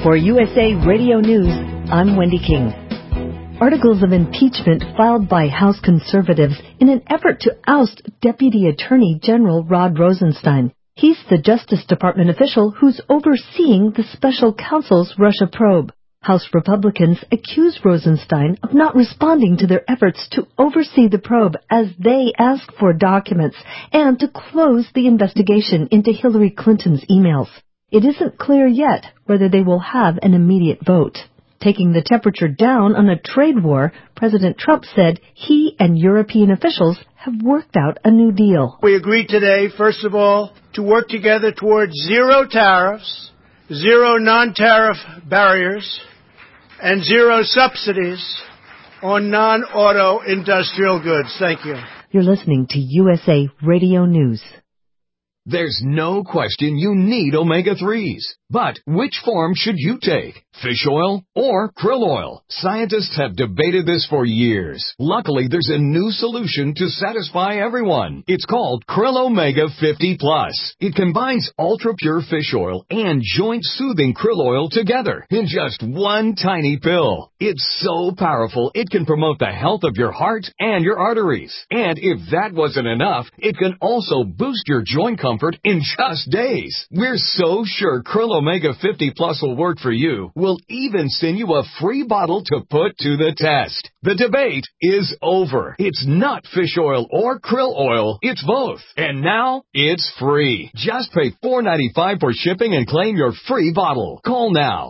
For USA Radio News, I'm Wendy King. Articles of impeachment filed by House conservatives in an effort to oust Deputy Attorney General Rod Rosenstein. He's the Justice Department official who's overseeing the special counsel's Russia probe. House Republicans accuse Rosenstein of not responding to their efforts to oversee the probe as they ask for documents and to close the investigation into Hillary Clinton's emails. It isn't clear yet whether they will have an immediate vote. Taking the temperature down on a trade war, President Trump said he and European officials have worked out a new deal. We agreed today, first of all, to work together towards zero tariffs, zero non-tariff barriers, and zero subsidies on non-auto industrial goods. Thank you. You're listening to USA Radio News. There's no question you need omega-3s. But which form should you take? Fish oil or krill oil? Scientists have debated this for years. Luckily, there's a new solution to satisfy everyone. It's called Krill Omega 50 Plus. It combines ultra-pure fish oil and joint-soothing krill oil together in just one tiny pill. It's so powerful, it can promote the health of your heart and your arteries. And if that wasn't enough, it can also boost your joint comfort in just days. We're so sure Krill Omega 50 Plus will work for you. We'll even send you a free bottle to put to the test. The debate is over. It's not fish oil or krill oil. It's both. And now it's free. Just pay $4.95 for shipping and claim your free bottle. Call now.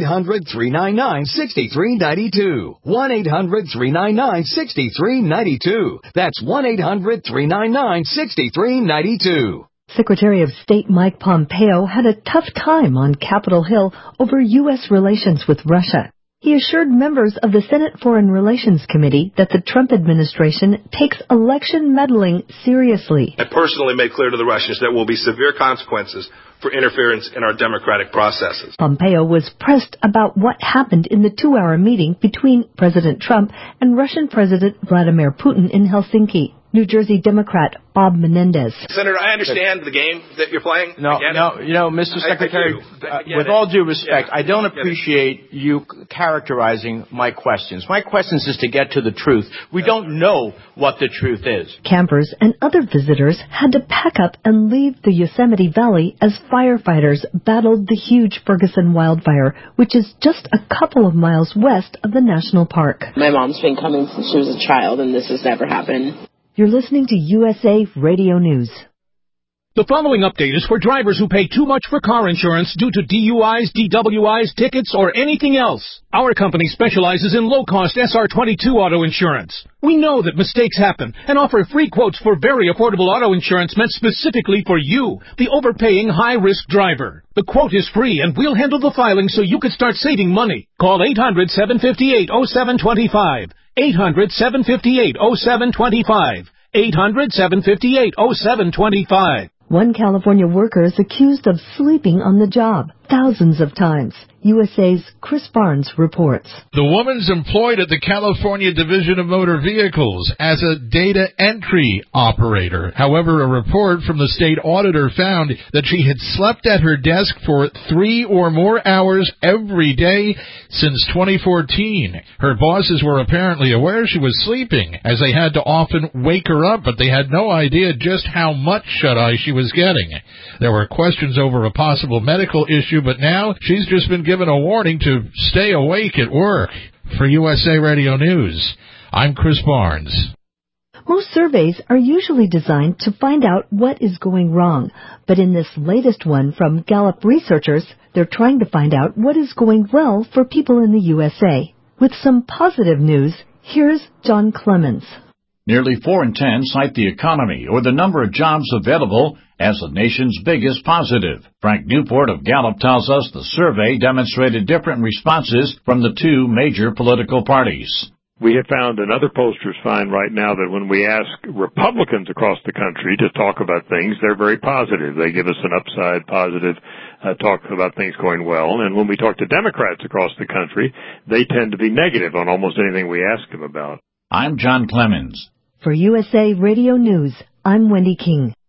1-800-399-6392. 1-800-399-6392. That's 1-800-399-6392. Secretary of State Mike Pompeo had a tough time on Capitol Hill over U.S. relations with Russia. He assured members of the Senate Foreign Relations Committee that the Trump administration takes election meddling seriously. I personally made clear to the Russians there will be severe consequences for interference in our democratic processes. Pompeo was pressed about what happened in the 2-hour meeting between President Trump and Russian President Vladimir Putin in Helsinki. New Jersey Democrat Bob Menendez. Senator, I understand the game that you're playing. No, Mr. Secretary, with all due respect, I don't appreciate you characterizing my questions. My questions is to get to the truth. We don't know what the truth is. Campers and other visitors had to pack up and leave the Yosemite Valley as firefighters battled the huge Ferguson wildfire, which is just a couple of miles west of the national park. My mom's been coming since she was a child, and this has never happened. You're listening to USA Radio News. The following update is for drivers who pay too much for car insurance due to DUIs, DWIs, tickets, or anything else. Our company specializes in low-cost SR22 auto insurance. We know that mistakes happen and offer free quotes for very affordable auto insurance meant specifically for you, the overpaying high-risk driver. The quote is free, and we'll handle the filing so you can start saving money. Call 800-758-0725. 800-758-0725. 800-758-0725. One California worker is accused of sleeping on the job thousands of times. USA's Chris Barnes reports. The woman's employed at the California Division of Motor Vehicles as a data entry operator. However, a report from the state auditor found that she had slept at her desk for 3 or more hours every day since 2014. Her bosses were apparently aware she was sleeping, as they had to often wake her up, but they had no idea just how much shut-eye she was getting. There were questions over a possible medical issue, but now she's just been given a warning to stay awake at work. For USA Radio News, I'm Chris Barnes. Most surveys are usually designed to find out what is going wrong, but in this latest one from Gallup researchers, they're trying to find out what is going well for people in the USA. With some positive news, here's John Clemens. Nearly 4 in 10 cite the economy or the number of jobs available as the nation's biggest positive. Frank Newport of Gallup tells us the survey demonstrated different responses from the 2 major political parties. We have found, and other pollsters find right now, that when we ask Republicans across the country to talk about things, they're very positive. They give us an upside positive talk about things going well. And when we talk to Democrats across the country, they tend to be negative on almost anything we ask them about. I'm John Clemens. For USA Radio News, I'm Wendy King.